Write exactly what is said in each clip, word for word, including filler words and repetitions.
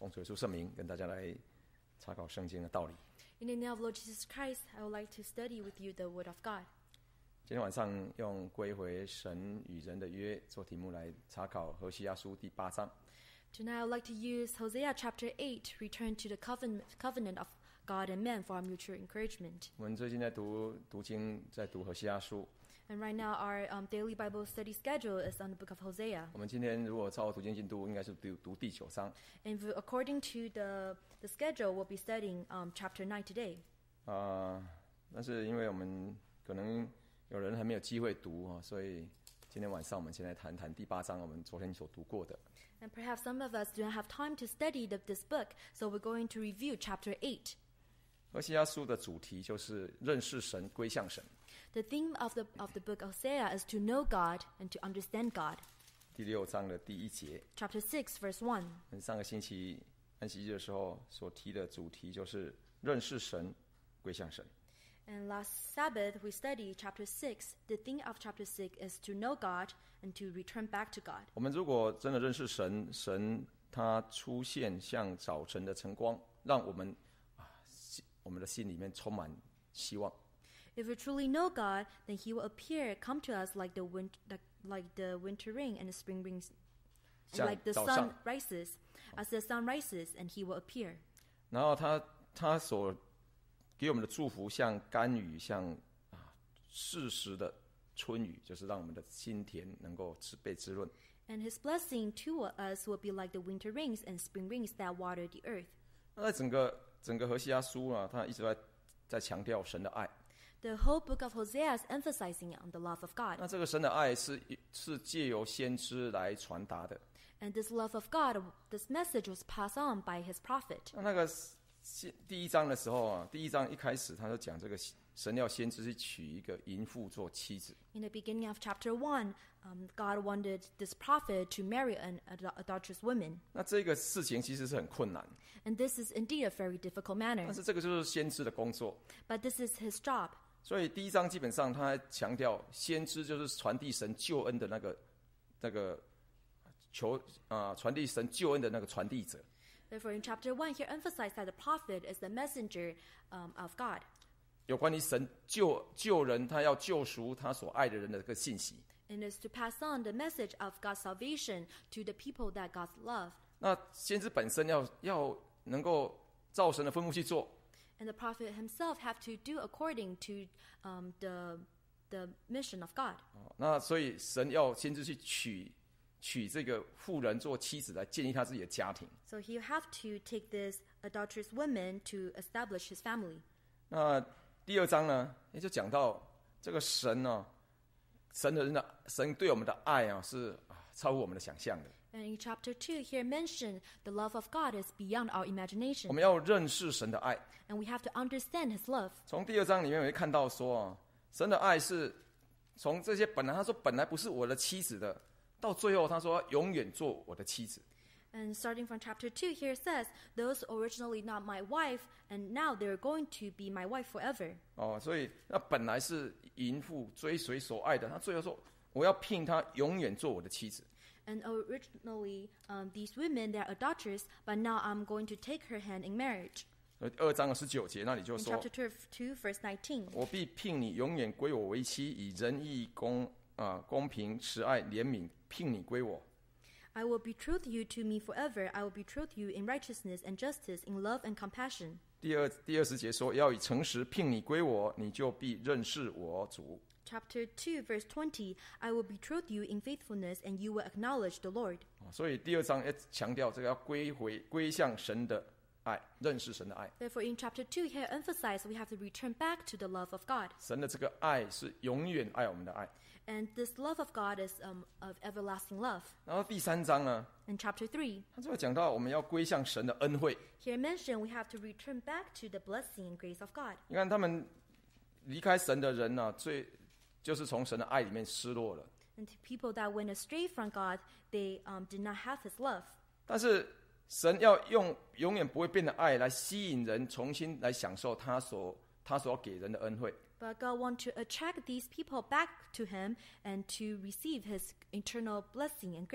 奉主耶稣圣名跟大家来查考圣经的道理。 In the name of Lord Jesus Christ, I would like to study with you the Word of God. 今天晚上用归回神与人的约做题目来查考何西阿书第八章。 Tonight, I would like to use Hosea chapter eight, return to the covenant, covenant of God and man for our mutual encouragement. 我们最近在读读经，在读何西阿书。 And right now, our um, daily Bible study schedule is on the book of Hosea. 我们今天如果照读经进度，应该是读读第九章。 And v- according to the, the schedule, we'll be studying um, chapter nine today. 啊、但是因为我们可能有人还没有机会读啊，所以今天晚上我们先来谈谈第八章，我们昨天所读过的。 And perhaps some of us do not have time to study the, this book, so we're going to review chapter eight. 何西阿书的主题就是认识神，归向神。 The theme of the, of the book of Hosea is to know God and to understand God. 第六章的第一节， Chapter six, verse one. 我们上个星期安息日的时候所提的主题就是认识神，归向神。 And last Sabbath, we studied chapter six. The theme of chapter six is to know God and to return back to God. 我们如果真的认识神，神他出现像早晨的晨光，让我们啊，心我们的心里面充满希望。 If we truly know God, then He will appear, come to us like the wind, like, like the winter rain and the spring rains, and 像 like the 早 sun 上， rises. As the sun rises, and He will appear. 然后他他所给我们的祝福，像甘雨，像啊适时的春雨，就是让我们的心田能够滋被滋润。 And His blessing to us will be like the winter rains and spring rains that water the earth. 那在整个整个何西阿书啊，他一直在在强调神的爱。 The whole book of Hosea is emphasizing on the love of God. 那这个神的爱是是借由先知来传达的。 And this love of God, this message was passed on by His prophet. 那那个先第一章的时候啊，第一章一开始他就讲这个神要先知去娶一个淫妇做妻子。 In the beginning of chapter one, um, God wanted this prophet to marry an ad- adulterous woman. 那这个事情其实是很困难， And this is indeed a very difficult 但 manner. 是这个就是先知的工作。 But this is his job. 所以第一章基本上他强调先知就是传递神救恩的那个那个求啊、传递神救恩的那个传递者。 Therefore, in chapter one, he emphasized that the prophet is the messenger um, of God. 有关于神救救人，他要救赎他所爱的人的这个信息。 And is to pass on the message of God's salvation to the people that God loved. 那先知本身要要能够照神的吩咐去做， And the prophet himself have to do according to um, the, the mission of God. 哦那所以神要先知去娶娶这个妇人做妻子，来建立他自己的家庭。 So he have to take this adulterous woman to establish his family. 那第二章呢，也就讲到这个神呢、神的人的神对我们的爱啊，是啊超乎我们的想象的。 And in chapter two, here mentioned the love of God is beyond our 我 imagination. 们要认识神的爱。 And we have to understand his love. 从第二章里面，我会看到说啊，神的爱是从这些本来他说本来不是我的妻子的，到最后他说永远做我的妻子。 And starting from chapter two, here it says, those originally not my wife, and now they're going to be my wife forever. 哦，所以那本来是淫妇追随所爱的，他最后说我要聘她永远做我的妻子。 And originally, um, these women, they're adulterous, but now I'm going to take her hand in marriage. 呃，二章的十九节那里就 In 说 chapter two, verse nineteen. 我必聘你永远归我为妻，以仁义公啊、公平慈爱怜悯聘你归我。 I will betroth you to me forever. I will betroth you in righteousness and justice, in love and compassion. 第二第二十节说要以诚实聘你归我，你就必认识我主。 Chapter two, verse twenty. I will betroth you in faithfulness, and you will acknowledge the Lord. 哦所以第二章也强调这个要归回归向神的爱，认识神的爱。 Therefore, in chapter two, here emphasized we have to return back to the love of God. 神的这个爱是永远爱我们的爱。 And this love of God is um, of everlasting love. 然后第三章呢， In chapter three, 他就会讲到我们要归向神的恩惠。 here mentioned we have to return back to the blessing and grace of God. 你看他们离开神的人呢、最就是从神的爱里面失落了。 And to people that went astray from God, they um, did not have His love. 但是神要用永远不会变的爱来吸引人，重新来享受他所他所给人的恩惠。 But God wants to attract these people back to Him and to receive His eternal blessing and grace.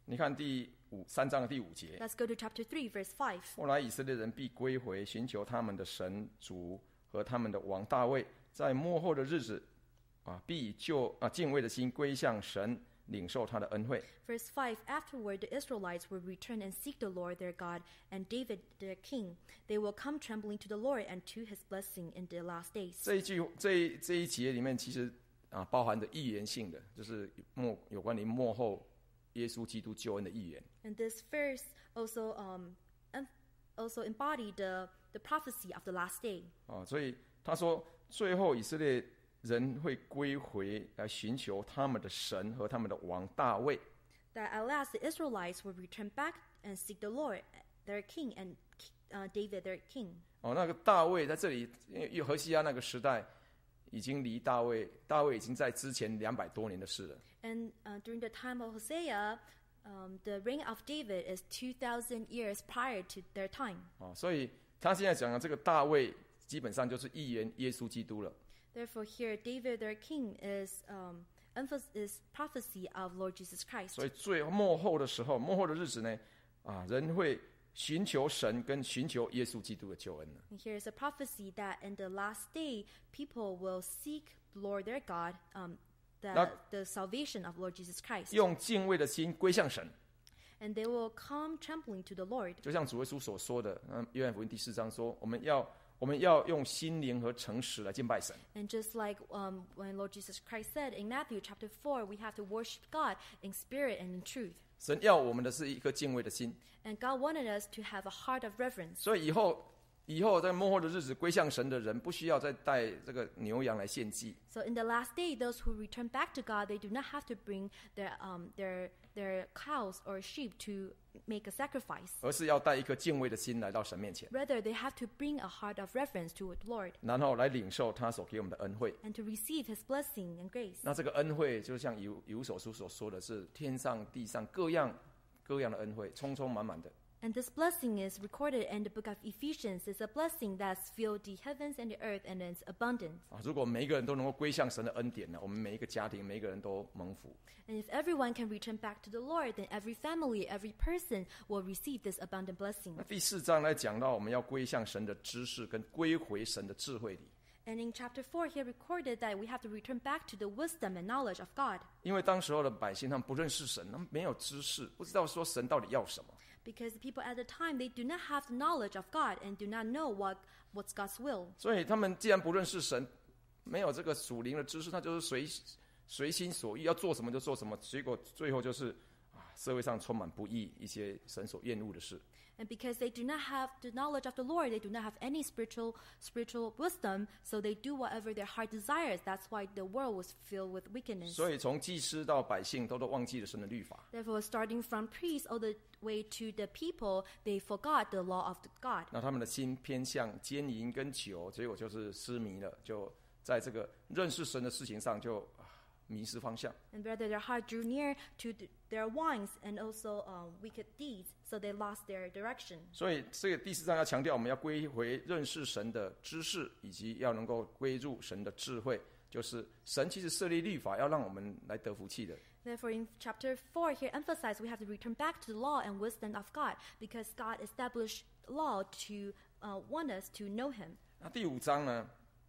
你看第五三章的第五节， Let's go to chapter three, verse five. 后来以色列人必归回，寻求他们的神主和他们的王大卫，在末后的日子啊，必以救啊敬畏的心归向神，领受他的恩惠。 Verse five. Afterward, the Israelites will return and seek the Lord their God and David their king. They will come trembling to the Lord and to his blessing in the last days. 这一句这一这一节里面，其实啊包含着预言性的，就是末有关于末后耶稣基督救恩的预言。 And this verse also um em- also embodied the the prophecy of the last day. 啊，所以他说，最后以色列人会归回来寻求他们的神和他们的王大卫。 That at last the Israelites will return back and seek the Lord, their king, and uh, David their king. 哦，那个大卫在这里，因为何西阿那个时代已经离大卫，大卫已经在之前两百多年的事了。 And uh, during the time of Hosea, um, the reign of David is two thousand years prior to their time. 哦，所以他现在讲的这个大卫，基本上就是预言耶稣基督了。 Therefore, here David their king is um, emphasis is prophecy of Lord Jesus Christ. 所以最末后的时候，末后的日子呢，啊，人会寻求神跟寻求耶稣基督的救恩了。 And here is a prophecy that in the last day, people will seek the Lord their God, um, the, Now- the salvation of Lord Jesus Christ. 用敬畏的心归向神， And they will come trembling to the Lord. 就像主耶稣所说的，嗯，约翰福音第四章说，我们要我们要用心灵和诚实来敬拜神。 And just like um, when Lord Jesus Christ said in Matthew chapter four, we have to worship God in spirit and in truth. 神要我们的是一颗敬畏的心， And God wanted us to have a heart of reverence. 所以以后以后在末后的日子归向神的人，不需要再带这个牛羊来献祭， So in the last day, those who return back to God, they do not have to bring their um, their their cows or sheep to make a sacrifice. 而是要带一颗敬畏的心来到神面前， Rather, they have to bring a heart of reverence to the Lord 然后来领受他所给我们的恩惠。 and to receive His blessing and grace. 那这个恩惠，就像以以弗所书所说的是，天上地上各样各样的恩惠，充充满满的。 And this blessing is recorded in the book of Ephesians. It's a blessing that's filled the heavens and the earth, and it's abundant. 啊，如果每一个人都能够归向神的恩典呢，我们每一个家庭，每一个人都蒙福。 And if everyone can return back to the Lord, then every family, every person will receive this abundant blessing. 那第四章来讲到，我们要归向神的知识，跟归回神的智慧里。 And in chapter four, he recorded that we have to return back to the wisdom and knowledge of God. 因为当时候的百姓他们不认识神，他们没有知识，不知道说神到底要什么。 Because the people at the time, they do not have the knowledge of God and do not know what, what's God's will. 所以他们既然不认识神，没有这个属灵的知识，他就是随随心所欲，要做什么就做什么，结果最后就是啊，社会上充满不义，一些神所厌恶的事。 And because they do not have the knowledge of the Lord, they do not have any spiritual spiritual wisdom, so they do whatever their heart desires. That's why the world was filled with wickedness. 所以从祭司到百姓，都都忘记了神的律法。 Therefore, starting from priests all the way to the people, they forgot the law of the God. 那他们的心偏向奸淫跟酒，结果就是失迷了，就在这个认识神的事情上就啊迷失方向。 And rather, their heart drew near to the, their wines and also um, wicked deeds, so they lost their direction. 所以这个第四章要强调，我们要归回认识神的知识，以及要能够归入神的智慧。就是神其实设立律法，要让我们来得福气的。 Therefore, in chapter four, here emphasized we have to return back to the law and wisdom of God, because God established law to uh, want us to know Him. 那第五章呢？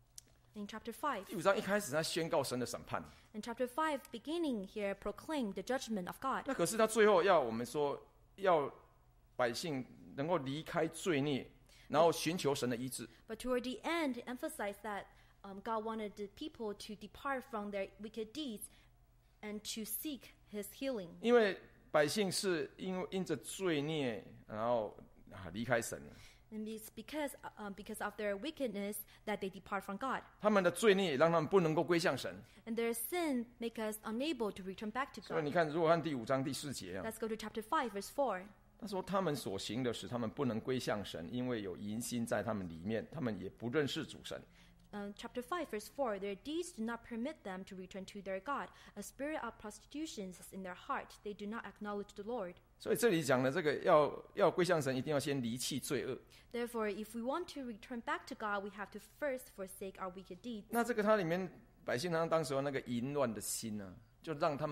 In chapter five, 第五章一开始他宣告神的审判， in chapter five, beginning here, proclaim the judgment of God. 那可是他最后要我们说，要百姓能够离开罪孽，然后寻求神的医治。 But toward the end, he emphasized that um, God wanted the people to depart from their wicked deeds and to seek His healing. 因为百姓是因为因着罪孽，然后啊离开神了。 And it's because, um, because of their wickedness that they depart from God. 他们的罪孽也让他们不能够归向神。 And their sin make us unable to return back to 所以 God. 你看，如果看第五章第四节啊， Let's go to chapter five, verse four. 他说他们所行的使他们不能归向神，因为有淫心在他们里面，他们也不认识主神。 Um, chapter five, verse four. Their deeds do not permit them to return to their God. A spirit of prostitution is in their heart. They do not acknowledge the Lord. 所以这里讲的这个要要归向神，一定要先离弃罪恶。 Therefore, if we want to return back to God, we have to first forsake our wicked deeds. 那这个它里面百姓他当时候那个淫乱的心呢、啊，就让他们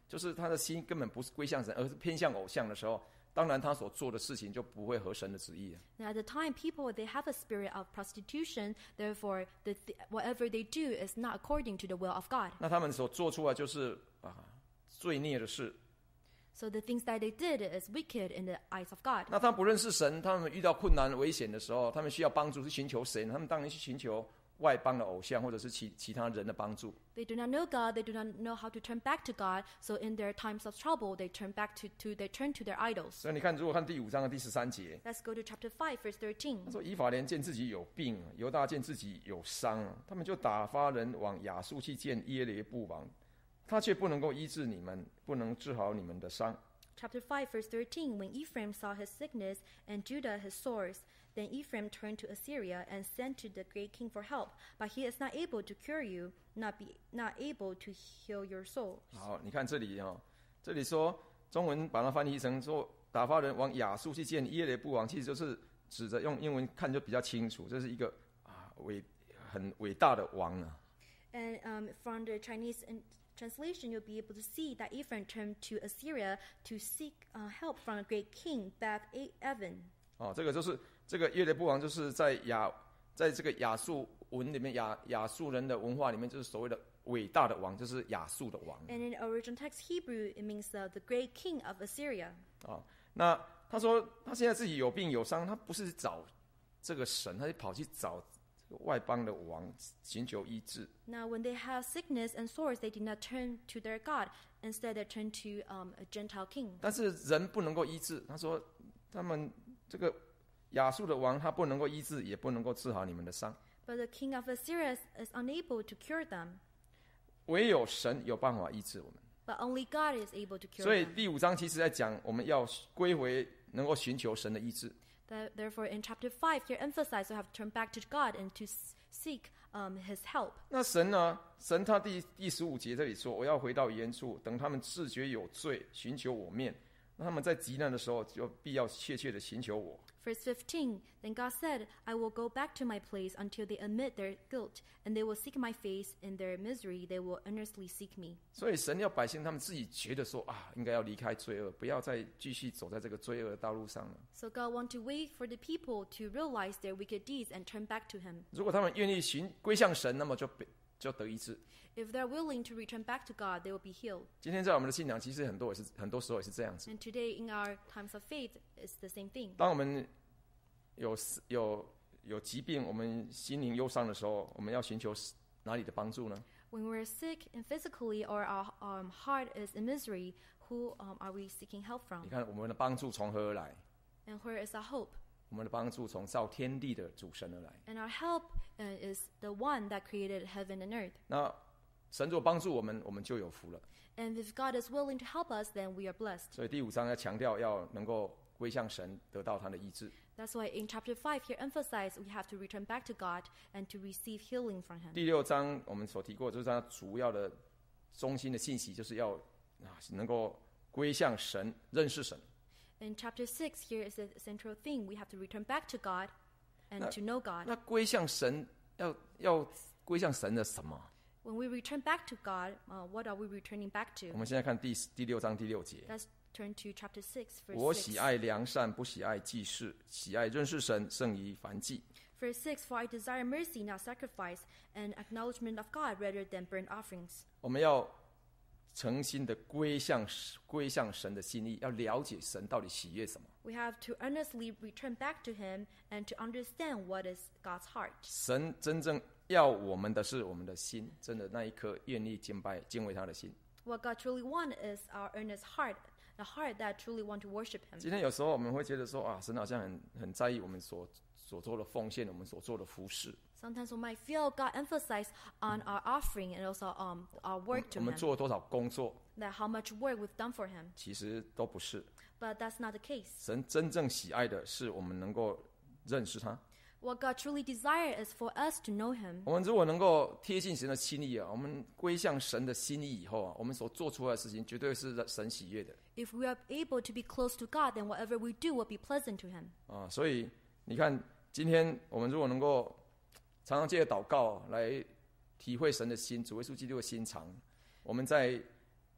就是他的心根本不是归向神，而是偏向偶像的时候，当然他所做的事情就不会合神的旨意了。 Now, at the time, people, they have a spirit of prostitution. Therefore, the th- whatever they do is not according to the will of God. 那他们所做出来就是啊罪孽的事。 So the things that they did is wicked in the eyes of God. 那他们不认识神，他们遇到困难危险的时候，他们需要帮助，是寻求神，他们当然去寻求外邦的偶像或者是其其他人的帮助。 They do not know God. They do not know how to turn back to God. So in their times of trouble, they turn back to, to they turn to their idols. 所以你看，如果看第五章的第十三节， Let's go to chapter five, verse thirteen. 他说以法莲见自己有病，犹大见自己有伤，他们就打发人往亚述去见耶列布王，他却不能够医治你们，不能治好你们的伤。 Chapter five, verse thirteen. When Ephraim saw his sickness and Judah his sores, then Ephraim turned to Assyria and sent to the great king for help. But he is not able to cure you, not be not able to heal your soul. 好，你看这里哦，这里说中文把它翻译成说打发人往亚述去见耶列布王，其实就是指着用英文看就比较清楚，这是一个啊伟很伟大的王啊。 And um, from the Chinese in- translation, you'll be able to see that Ephraim turned to Assyria to seek uh, help from a great king, Beth Evan. 哦，这个就是这个耶列布王，就是在亚在这个亚述文里面，亚亚述人的文化里面，就是所谓的伟大的王，就是亚述的王。 And in the original text Hebrew, it means uh, the great king of Assyria. 啊、那他说他现在自己有病有伤，他不是找这个神，他是跑去找这个外邦的王寻求医治。 Now, when they have sickness and sores, they did not turn to their God. Instead, they turned to um, a Gentile king. 但是人不能够医治，他说他们这个亚述的王，他不能够医治，也不能够治好你们的伤， But the king of Assyria is unable to cure them. 唯有神有办法医治我们。 But only God is able to cure 所以 them. 第五章其实在讲我们要归回，能够寻求神的医治。 That- Therefore, in chapter five, here emphasized we have to turn back to God and to s- seek um, His help. 那神呢？神他第第十五节这里说，我要回到原处，等他们自觉有罪，寻求我面。那他们在急难的时候，就必要切切的寻求我。 Verse fifteen, Then God said, I will go back to my place until they admit their guilt, and they will seek my face. In their misery, they will earnestly seek me. 所以神要百姓他们自己觉得说啊，应该要离开罪恶，不要再继续走在这个罪恶的道路上了。 So God wants to wait for the people to realize their wicked deeds and turn back to Him. 如果他们愿意寻归向神，那么就被就得医治。 If they're willing to return back to God, they will be healed. 今天在我们的信仰，其实很多也是很多时候也是这样子。 And today, in our times of faith, it's the same thing. 当我们有有有疾病，我们心灵忧伤的时候，我们要寻求哪里的帮助呢？ When we're sick and physically or our um, heart is in misery, who um, are we seeking help 你 from? 看，我们的帮助从何而来？ And where is our hope? 我们的帮助从造天地的主神而来。 And our help uh, is the one that created heaven and earth. 那神若帮助我们，我们就有福了。 And if God is willing to help us, then we are blessed. 所以第五章要强调，要能够归向神，得到他的医治。 That's why in chapter five here emphasized we have to return back to God and to receive healing from Him. 第六章我们所提过，就是它主要的中心的信息，就是要啊能够归向神，认识神。 In chapter six here is the central thing. We have to return back to God and Uh, to know God. 那归向神，要要归向神的什么？ When we return back to God, uh, what are we returning back 我 to? 们现在看第第六章第六节。 Let's turn to chapter six, 我 verse 喜 six. 爱良善，不喜爱祭祀；喜爱认识神，胜于燔祭。 Verse six, For I desire mercy, not sacrifice, and acknowledgement of God rather than burnt offerings. 我们要诚心的归向归向神的心意，要了解神到底喜悦什么。 We have to earnestly return back to Him and to understand what is God's heart. 神真正要我们的是我们的心，真的那一颗愿意敬拜、敬畏他的心。 What God truly wants is our earnest heart, a heart that truly want to worship Him. 今天有时候我们会觉得说啊，神好像很很在意我们所所做的奉献，我们所做的服饰。 Sometimes we might feel God emphasize on our offering and also um, our work 我 to 们 Him, 做了多少工作， that how much work we've done for Him. 其实都不是。 But that's not the case. 神真正喜爱的是我们能够认识他。 What God truly desires is for us to know Him. 我们如果能够贴近神的心意啊，我们归向神的心意以后啊，我们所做出来的事情绝对是神喜悦的 If we are able to be close to God, then whatever we do will be pleasant to Him. 啊。所以你看，今天我们如果能够常常借着祷告来体会神的心，主耶稣基督的心肠，我们在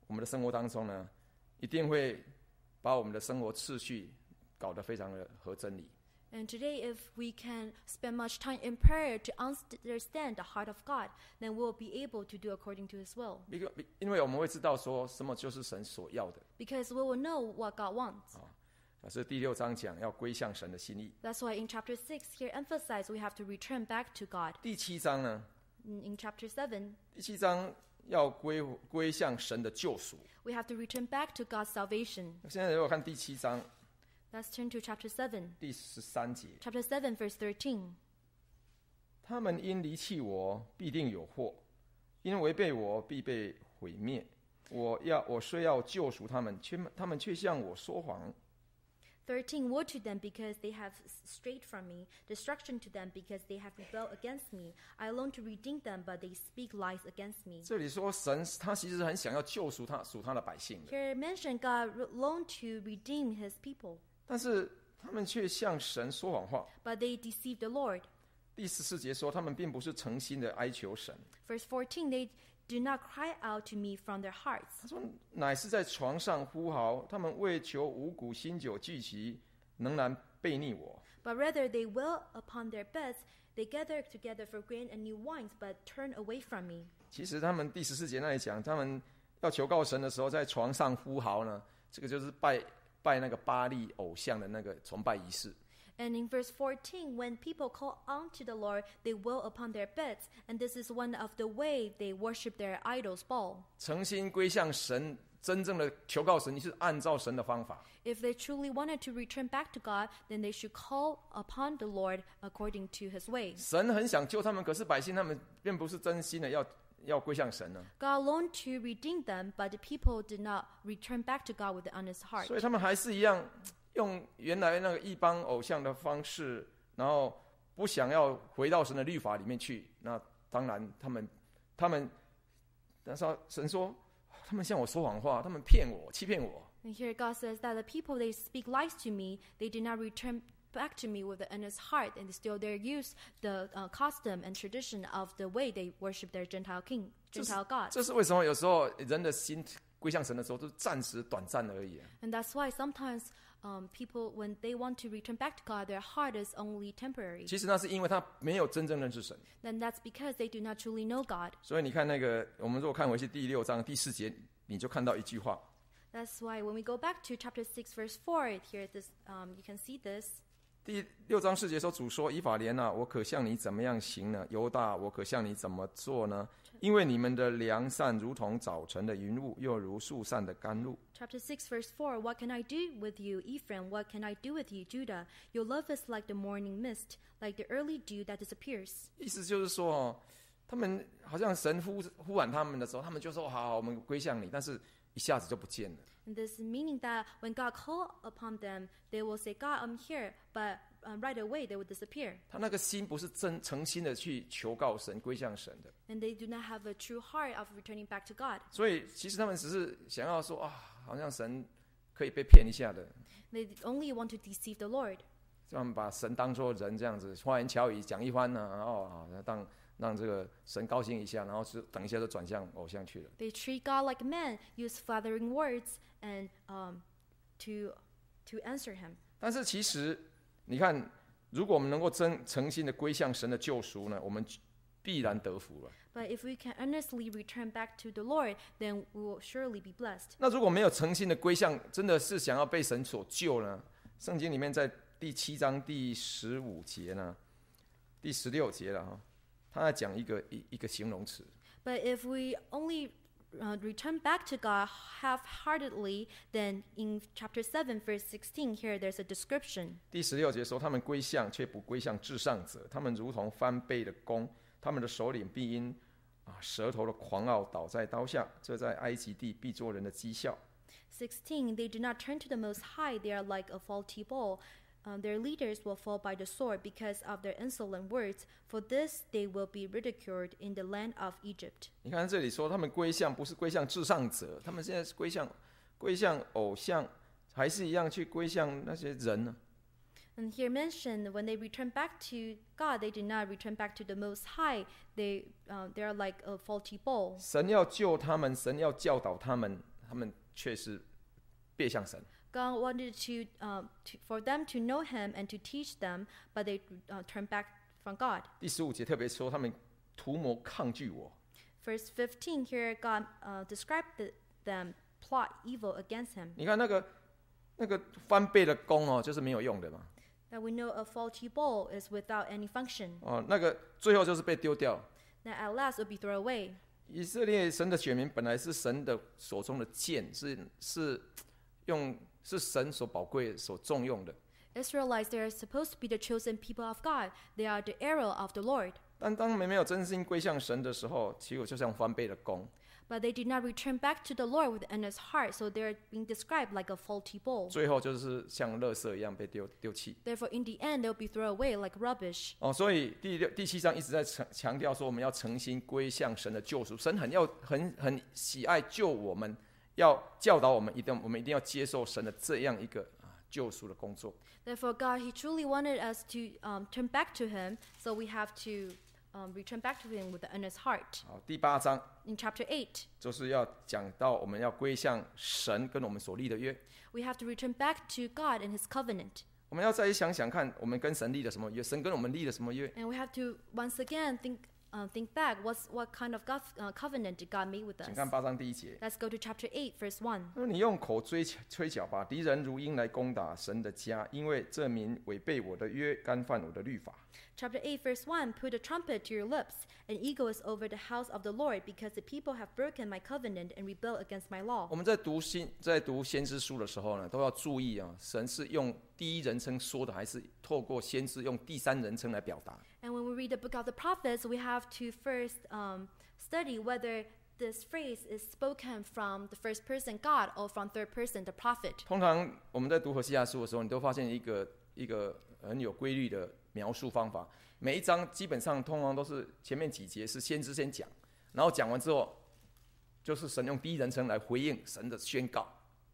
我们的生活当中呢，一定会把我们的生活次序搞得非常的合真理。 And today, if we can spend much time in prayer to understand the heart of God, then we'll be able to do according to His will. 因为我们会知道说什么就是神所要的。 Because we will know what God wants. 啊，可是第六章讲要归向神的心意。 That's why in chapter six here emphasize we have to return back to God. 第七章呢？ In, in chapter seven, 第七章要归归向神的救赎。 we have to return back to God's salvation. 现在如果看第七章。 Let's turn to chapter seven. 第十三节。 Chapter seven, verse thirteen. 他们因离弃我，必定有祸；因违背我，必被毁灭。我要我虽要救赎他们，却他们却向我说谎。 thirteen. Woe to them because they have strayed from me. Destruction to them because they have rebelled against me. I long to redeem them, but they speak lies against me. 这里说神他其实很想要救赎他属他的百姓的。 Here mentioned God long to redeem His people. 但是他们却向神说谎话。 But they deceived the Lord. 第十四节说，他们并不是诚心的哀求神。 Verse fourteen, they do not cry out to me from their hearts. 他说，乃是在床上呼号，他们为求五谷新酒聚集，仍然背逆我。 But rather they wail upon their beds, they gather together for grain and new wines, but turn away from me. 其实他们第十四节那里讲，他们要求告神的时候，在床上呼号呢，这个就是拜。拜那个巴力偶像的那个崇拜仪式。 And in verse fourteen, when people call on to the Lord, they wail upon their beds, and this is one of the way they worship their idols, Baal. 诚心归向神，真正的求告神，你是按照神的方法。 If they truly wanted to return back to God, then they should call upon the Lord according to His way. 神很想救他们，可是百姓他们并不是真心的要。要归向神呢 God longed to redeem them, but the people did not return back to God with an honest heart. 所以他们还是一样用原来那个异邦偶像的方式，然后不想要回到神的律法里面去。那当然，他们他们，但是神说，他们向我说谎话，他们骗我，欺骗我。 And here God says that the people they speak lies to me, they did not return back to me with an honest heart, and still they use the uh, custom and tradition of the way they worship their Gentile king, Gentile gods. 这是为什么？有时候人的心归向神的时候，都是暂时、短暂而已。 And that's why sometimes um, people, when they want to return back to God, their heart is only temporary. 其实那是因为他没有真正认识神。 Then that's because they do not truly know God. 所以你看那个，我们如果看回去第六章第四节，你就看到一句话。 That's why when we go back to chapter six, verse four, here this um, you can see this. 第六章四节说，主说：以法莲啊，我可向你怎么样行呢？犹大，我可向你怎么做呢？因为你们的良善如同早晨的云雾，又如树上的甘露。 Chapter six, verse four. What can I do with you, Ephraim? What can I do with you, Judah? Your love is like the morning mist, like the early dew that disappears. 意思就是说，哦，他们好像神呼呼喊他们的时候，他们就说：好好，我们归向你。但是一下子就不见了。 And this meaning that when God called upon them, they will say, God, I'm here, but um, right away they will disappear. 他那个心不是真诚心的去求告神、归向神的。 And they do not have a true heart of returning back to God. 所以其实他们只是想要说啊，好像神可以被骗一下的。 They only want to deceive the Lord. 他们把神当作人这样子，花言巧语讲一番呢、啊，然后啊，当让这个神高兴一下，然后是等一下就转向偶像去了。 They treat God like men, use flattering words and um, to to answer Him. 但是其实你看，如果我们能够真诚心的归向神的救赎呢，我们必然得福了。 But if we can earnestly return back to the Lord, then we will surely be blessed. 那如果没有诚心的归向，真的是想要被神所救呢？圣经里面在第七章第十五节呢，第十六节了哈，他在讲一个一一个形容词。 But if we only uh, return back to God half-heartedly, then in chapter seven, verse sixteen, here there's a description. 第十六节说，他们归向却不归向至上者，他们如同翻倍的弓，他们的首领必因啊舌头的狂傲倒在刀下，这在埃及地必做人的讥笑。 sixteen, they do not turn to the Most High, they are like a faulty bowl. Um, their leaders will fall by the sword because of their insolent words. For this they will be ridiculed in the land of Egypt. 你看这里说，他们归向不是归向至上者，他们现在是归向归向偶像，还是一样去归向那些人呢？ And here mentioned, when they return back to God, they did not return back to the Most High. They uh, they are like a faulty bowl. 神要救他们，神要教导他们， 他们却是背向神。 God wanted to, um, to for them to know Him and to teach them, but they uh, turned back from God. 第十五节特别说，他们图谋抗拒我。 Verse fifteen here, God uh, described the, them plot evil against Him. 你看那个那个翻倍的弓哦，就是没有用的嘛。 That we know a faulty bow is without any function. 哦，那个最后就是被丢掉。 That at last will be thrown away. 以色列神的选民本来是神的手中的剑，是是用是神所宝贵、所重用的。 Israelites, they are supposed to be the chosen people of God. They are the arrow of the Lord. 但当他们没有真心归向神的时候，其实就像翻倍的弓。 But they did not return back to the Lord with an earnest heart, so they're being described like a faulty bow. 最后就是像垃圾一样被丢丢弃。 Therefore, in the end, they'll be thrown away like rubbish. 哦，所以第六、第七章一直在强强调说，我们要诚心归向神的救赎。神很要很很喜爱救我们，要教导我们，一定我们一定要接受神的这样一个啊救赎的工作。 Therefore, God, He truly wanted us to um, turn back to Him, so we have to um, return back to Him with an earnest heart. 好，第八章 In chapter eight, 就是要讲到我们要归向神跟我们所立的约。 we have to return back to God and His covenant. 我们要再想想看，我们跟神立了什么约？神跟我们立了什么约？ And we have to once again think, uh, think back, what's, what kind of God, uh, covenant did God make with 请 us? 看八章第一节。 Let's go to chapter eight, verse one. 说你用口追吹角，把敌人如鹰来攻打神的家，因为这民违背我的约，干犯我的律法。 Chapter eight, verse one, put a trumpet to your lips. An eagle is over the house of the Lord, because the people have broken my covenant and rebelled against my law. 我们在读先在读先知书的时候呢，都要注意啊，神是用第一人称说的，还是透过先知用第三人称来表达？ And when we read the book of the prophets, we have to first um, study whether this phrase is spoken from the first person God or from third person the prophet. 通常我们在读何西阿书的时候，你都发现一个一个很有规律的描述方法。每一章基本上通常都是前面几节是先知先讲，然后讲完之后，就是神用第一人称来回应神的宣告。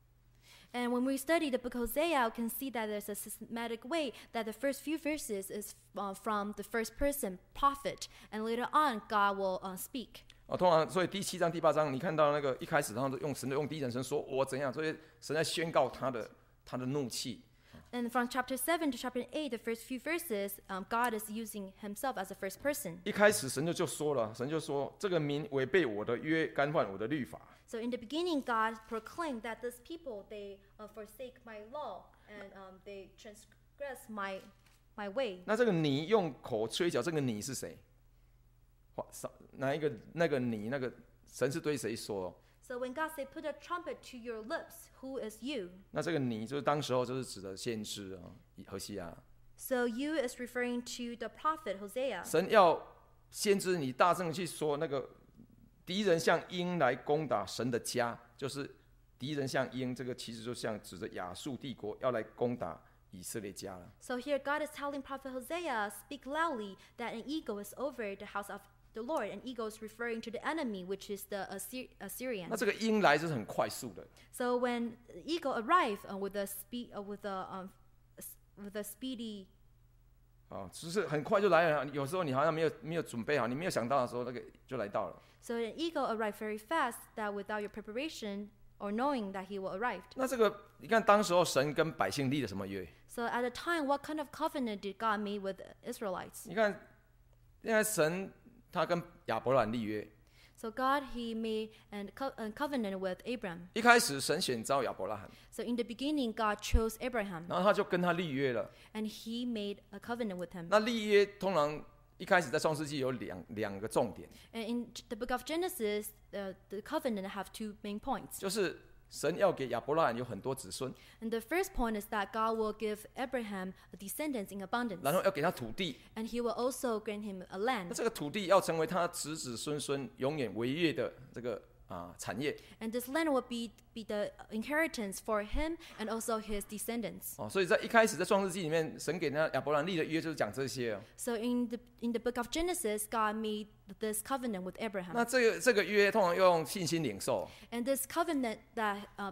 And when we study the book of Hosea, we can see that there's a systematic way that the first few verses is uh, from the first person prophet, and later on God will uh, speak. 哦，通常所以第七章、第八章，你看到那个一开始，他们用神的用第一人称说我怎样，所以神在宣告他的他的怒气。 And from chapter seven to chapter eight, the first few verses, um, God is using Himself as the first person. 一开始神就就说了，神就说这个民违背我的约，干犯我的律法。 So in the beginning, God proclaimed that this people, they uh, forsake my law and um, they transgress my my way. 那这个你用口吹角，这个你是谁？哇，哪一个那个你那个神是对谁说？ So when God said, "Put a trumpet to your lips," who is you? 那这个你就是当时候就是指的先知啊，何西阿。 So you is referring to the prophet Hosea. 神要先知你大声去说，那个敌人像鹰来攻打神的家，就是敌人像鹰，这个其实就像指着亚述帝国要来攻打以色列家了。 So here God is telling prophet Hosea, "Speak loudly that an eagle is over the house of the Lord." An eagle is referring to the enemy, which is the Assy- 那 Assyrians. 这个鹰来就是很快速的， So when the eagle arrived uh, with a speed, uh, with a um, s- with a speedy, 啊，只是很快就来了。有时候你好像没有没有准备好，你没有想到的时候，那个就来到了。 so an eagle arrived very fast. That without your preparation or knowing that he will arrive. 那这个你看，当时候神跟百姓立了什么约？ So at the time, what kind of covenant did God make with the Israelites? 你看，现在神他跟亚伯兰立约， So God, He made an co- a covenant with Abraham. 一开始神选召亚伯拉罕， So in the beginning, God chose Abraham, 然后他就跟他立约了。 and He made a covenant with him. 那立约通常一开始在创世纪有两两个重点， And in the book of Genesis, uh, the covenant have two main points. 就是神要给亚伯拉罕有很多子孙， And the first point is that God will give Abraham descendants in abundance, 然后要给他土地， and He will also grant him a 那 land. 这个土地要成为他子子孙孙永远为业的这个啊产业 And this land will be, be the inheritance for him and also his descendants. 哦。所以在一开始在创世纪里面，神给那亚伯兰立的约就是讲这些哦。 So in the in the book of Genesis, God made this covenant with Abraham. 那这个这个约通常要用信心领受， And this covenant that uh,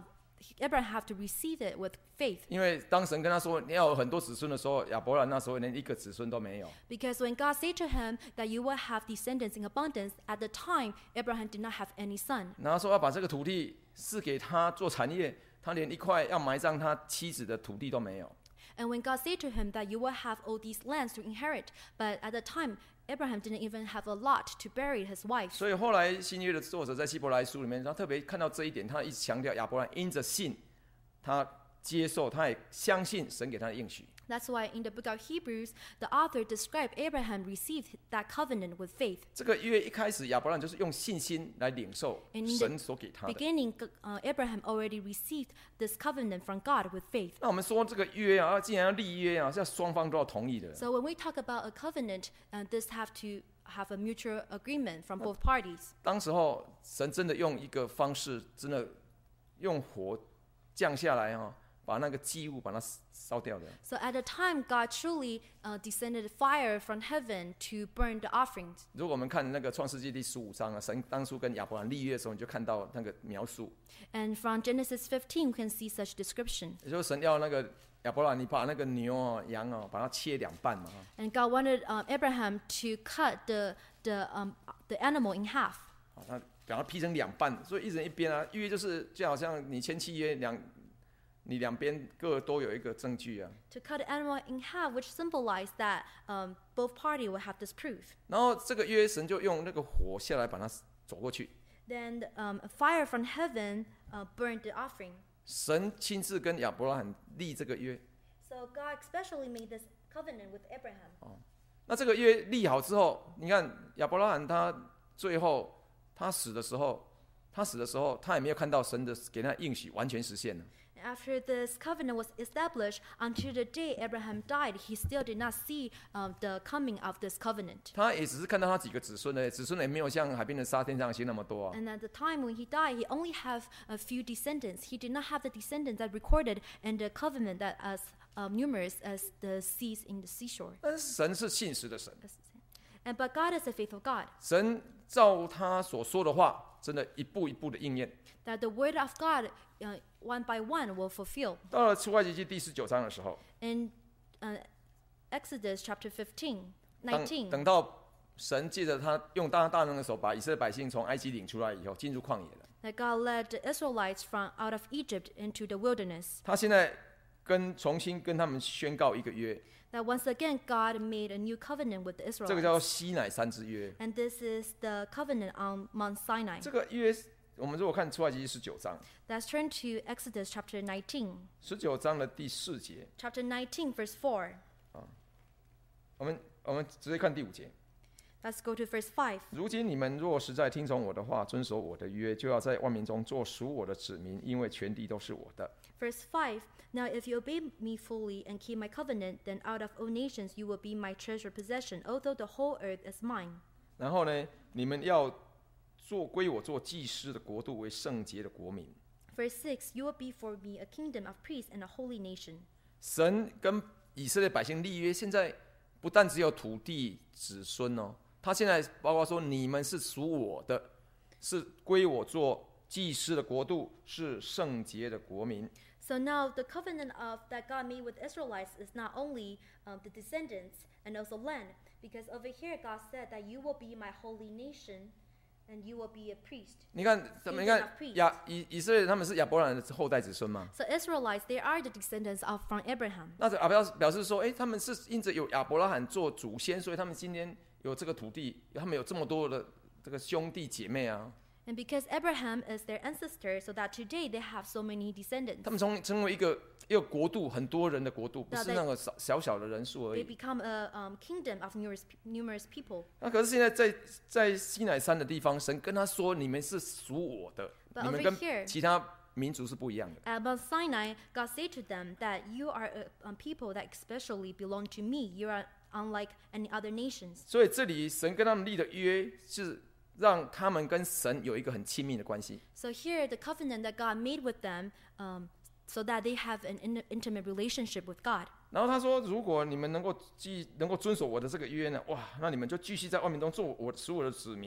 Abraham have to receive it with faith. 因为当神跟他说你要有很多子孙的时候，亚伯兰那时候连一个子孙都没有。 Because when God said to him that you will have descendants in abundance, at the time Abraham did not have any son. 然后说要把这个土地赐给他做产业，他连一块要埋葬他妻子的土地都没有。 And when God said to him that you will have all these lands to inherit, but at the time Abraham didn't even have a lot to bury his wife. 所以后来新约的作者在希伯来书里面，他特别看到这一点，他一直强调亚伯兰因着信，他接受，他也相信神给他的应许。 That's why in the book of Hebrews, the author described Abraham received that covenant with faith. 这个约一开始，亚伯兰就是用信心来领受 And in 神所给他 the 的。 beginning, uh, Abraham already received this covenant from God with faith. 那我们说这个约啊，既然要立约啊，是要双方都要同意的。 So when we talk about a covenant, uh, this have to have a mutual agreement from both parties. 当时候神真的用一个方式，真的用火降下来啊，把那个祭物把它烧掉的。 So at the time, God truly uh, descended fire from heaven to burn the offerings. 如果我们看那个创世纪第十五章啊，神当初跟亚伯兰立约的时候，你就看到那个描述， And from Genesis fifteen, we can see such description. 也就是神要那个亚伯兰，你把那个牛啊、羊啊，把它切两半嘛。 And God wanted um, Abraham to cut the the um, the animal in half. 啊，他把它劈成两半，所以一人一边啊，约就是就好像你签契约两，你两边各都有一个证据啊。 To cut the animal in half, which symbolized that um, both parties will have this proof. 然后这个约神就用那个火下来把它走过去， Then um, a fire from heaven uh, burned the offering. 神亲自跟亚伯拉罕立这个约。 So God especially made this covenant with Abraham. 那这个约立好之后，你看亚伯拉罕他最后他死的时候，他死的时候他也没有看到神的给他的应许完全实现了。 After this covenant was established, until the day Abraham died, he still did not see um, the coming of this covenant. 他也只是看到他几个子孙的，子孙也没有像海边的沙天上星那么多啊。 And at the time when he died, he only have a few descendants. He did not have the descendants that recorded in the covenant that as um, numerous as the seas in the seashore. 但是神是信实的神， And but God is a faithful God. 神照他所说的话，真的一步一步的应验。 That the word of God, uh, one by one, will fulfill. 到了出埃及记第十九章的时候， In uh, Exodus chapter fifteen, 当 nineteen, 等到神借着他用大大能的手把以色列百姓从埃及领出来以后，进入旷野了。 that God led the Israelites from out of Egypt into the wilderness. 他现在跟重新跟他们宣告一个约， That once again God made a new covenant with the 这个叫 Israelites. 西乃山之约。 And this is the covenant on Mount Sinai. 这个约，我们如果看出埃及记十九章， Let's turn to Exodus chapter nineteen. 十九章的第四节， Chapter nineteen, verse four. 我们我们直接看第五节。 Let's go to verse five. 如今你们若实在听从我的话，遵守我的约，就要在万民中做属我的子民，因为全地都是我的。 Verse five. Now if you obey me fully and keep my covenant, then out of all nations you will be my treasured possession, although the whole earth is mine. 然后呢，你们要做归我做祭司的国度，为圣洁的国民。 Verse six. You will be for me a kingdom of priests and a holy nation. 神跟以色列百姓立约，现在不但只有土地子孙哦，他现在包括说你们是属我的，是归我做祭司的国度，是圣洁的国民。 So now the covenant of that God made with Israelites is not only um, the descendants and also land, because over here God said that you will be my holy nation and you will be a priest. 你看，怎么你看亚以以色列他们是亚伯兰的后代子孙嘛？ So Israelites, they are the descendants of from Abraham. 那这表表示说，哎，他们是因着有亚伯拉罕做祖先，所以他们今天有这个土地，他们有这么多的这个兄弟姐妹啊。 And because Abraham is their ancestor, so that today they have so many descendants. 他们从成为一个一个国度，很多人的国度，不是那个小小小的人数而 They 已。 become a um, kingdom of numerous numerous people. 那可是现在在在西乃山的地方，神跟他说：“你们是属我的， But 你们 over 跟 here- 其他民族是不一样的。 At Mount Sinai, God said to them that you are a um, people that especially belong to me. You are unlike any other nations. ” 所以这里神跟他们立的约是让他们跟神有一个很亲密的关系。 So here, the covenant that God made with them, um, so that they have an in- intimate relationship with God. 然后他说：“如果你们能够记能够遵守我的这个约呢，哇，那你们就继续在外面中做我属我的子民，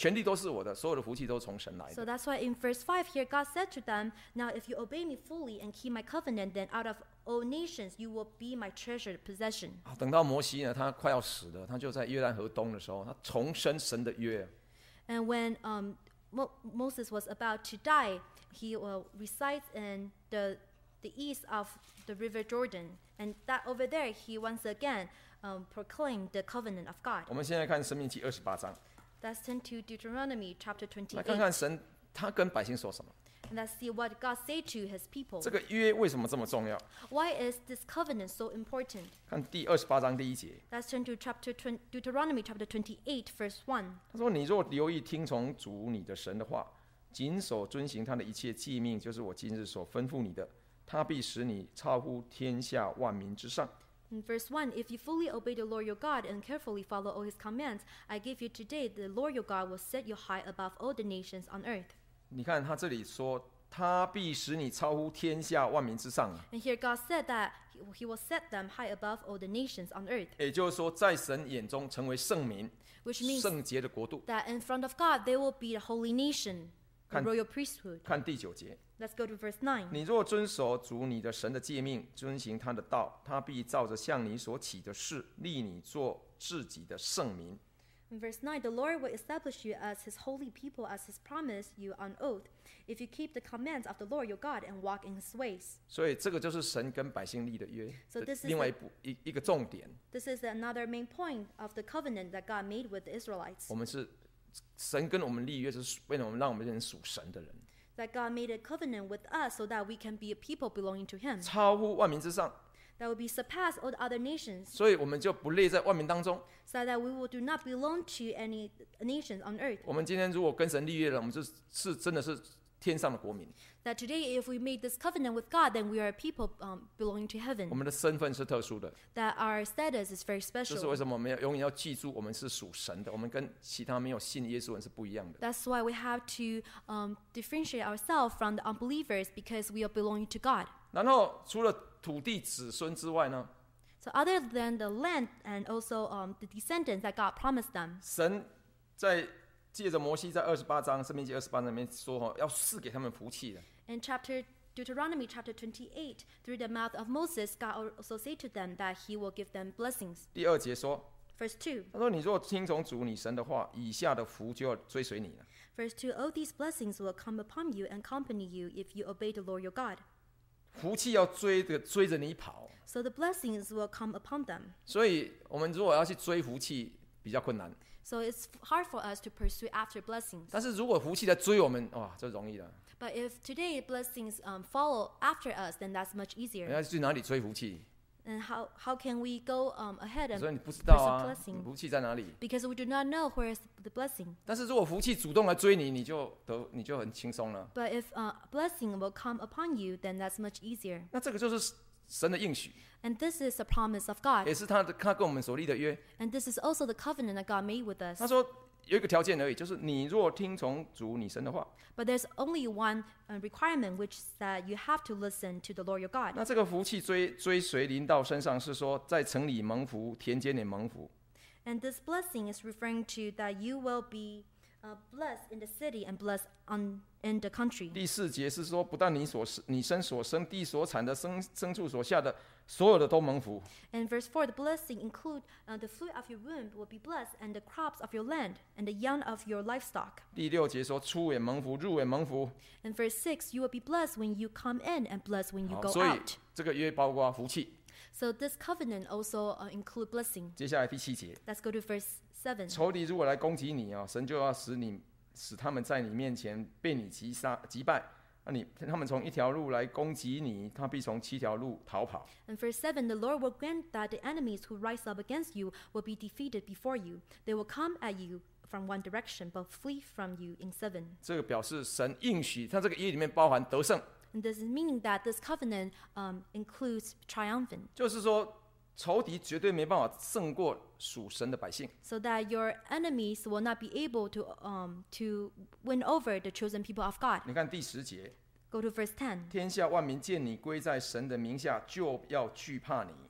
权力都是我的，所有的福气都是从神来 So 的。 that's why in verse five here, God said to them, Now if you obey me fully and keep my covenant, then out of all nations you will be my treasured possession. 好，等到摩西呢，他快要死了，他就在约旦河东的时候，他重申神的约。 And when um, Mo- Moses was about to die, he uh, resides in the, the east of the river Jordan. And that over there, he once again um, proclaimed the covenant of God. 我们现在看申命记二十八章， Let's turn to Deuteronomy chapter 来看 twenty-eight. 看神他跟百姓说什么。 And let's see what God said to his people. 这个约为什么这么重要？ Why is this covenant so important? 看第二十八章第一节， Let's turn to chapter twenty, Deuteronomy chapter twenty-eight, verse one. 他说：“你若留意听从主你的神的话，谨守遵行他的一切诫命，就是我今日所吩咐你的，他必使你超乎天下万民之上。” In verse one, if you fully obey the Lord your God and carefully follow all his commands, I give you today, the Lord your God will set you high above all the nations on earth. 你看他这里说，他必使你超乎天下万民之上， And here God said that he, he will set them high above all the nations on earth, 也就是说，在神眼中成为圣民、 which means 圣洁的国度。 that in front of God they will be a holy nation, a Kan- royal priesthood. 看第九节， Let's go to verse nine. 你若遵守主你的神的诫命，遵行他的道，他必照着向你所起的事，立你做自己的圣民。 In verse nine, the Lord will establish you as his holy people as his promised you on oath, if you keep the commands of the Lord your God and walk in his ways. 所以这个就是神跟百姓立的约 So 的 this is 另外一 the- 步一一个重点。 This is another main point of the covenant that God made with the Israelites. 我们是神跟我们立约，是为了我们让我们变成属神的人， That God made a covenant with us so that we can be a people belonging to him. 超乎万民之上， That will be surpassed all the other nations, 所以我们就不列在万民当中。 so that we will do not belong to any nations on earth. 我们今天如果跟神立约了，我们就是是真的是天上的国民， That today, if we made this covenant with God, then we are a people um, belonging to 我 heaven. 们的身份是特殊的。 That our status is very 这是 special. 为什么我们要永远要记住，我们是属神的，我们跟其他没有信耶稣的人是不一样的。 That's why we have to um, differentiate ourselves from the unbelievers because we are belonging to God. 然后除了土地子孙之外呢， So other than the land and also um, the descendants that God promised them, 神在借着摩西在二十八章，生命记二十八章里面说哈，要赐给他们福气的。 in chapter Deuteronomy chapter twenty-eight, through the mouth of Moses, God also said to them that he will give them blessings. 第二节说， Verse two, 他说：“你若听从主你神的话，以下的福就要追随你了。 verse two, all these blessings will come upon you and accompany you if you obey the Lord your God. 福气要追着追着你跑， So the blessings will come upon them. 所以我们如果要去追福气比较困难， So it's hard for us to pursue after blessings. 但是如果福气来追我们，哇，这容易了。 But if today blessings um, follow after us, then that's much 人 easier. 家去哪里追福气？ And how, how can we go um, ahead 所 and 以你不知道啊 pursue，blessing 福气在哪里？ because we do not know where is the blessing. 但是如果福气主动来追你，你就得你就很轻松了。 But if uh, blessing will come upon you, then that's much easier. 那这个就是神的应许， And this is a promise of God. 也是他的他跟我们所立的约。 And this is also the covenant that God made with us. 他说有一个条件而已，就是你若听从主你神的话， But there's only one uh, requirement, which is that you have to listen to the Lord your God. 那这个福气追追随临到身上，是说在城里蒙福，田间也蒙福。 And this blessing is referring to that you will be uh, blessed in the city and blessed on, in the country. 第四节是说，不但你所你生所生地所产的牲牲畜所下的所有的都蒙福。 And verse four, the blessing include uh, the fruit of your womb will be blessed, and the crops of your land, and the young of your livestock. 第六节说，出也蒙福，入也蒙福。 And verse six, you will be blessed when you come in and blessed when you 好， go 所以 out. 这个约包括福气。 So this covenant also uh, include blessing. 接下来第七节， Let's go to verse seven. 仇敌如果来攻击你啊，神就要使你使他们在你面前被你击杀击败。那你他们从一条路来攻击你，他必从七条路逃跑。 And verse seven, the Lord will grant that the enemies who rise up against you will be defeated before you. They will come at you from one direction, but flee from you in seven. 这个表示神应许，他这个约里面包含得胜， And this is meaning that this covenant um, includes triumphant, 就是说仇敌绝对没办法胜过属神的百姓。 so that your enemies will not be able to um, to win over the chosen people of God. 你看第十节， Go to verse ten. 天下万民见你归在神的名下，就要惧怕你。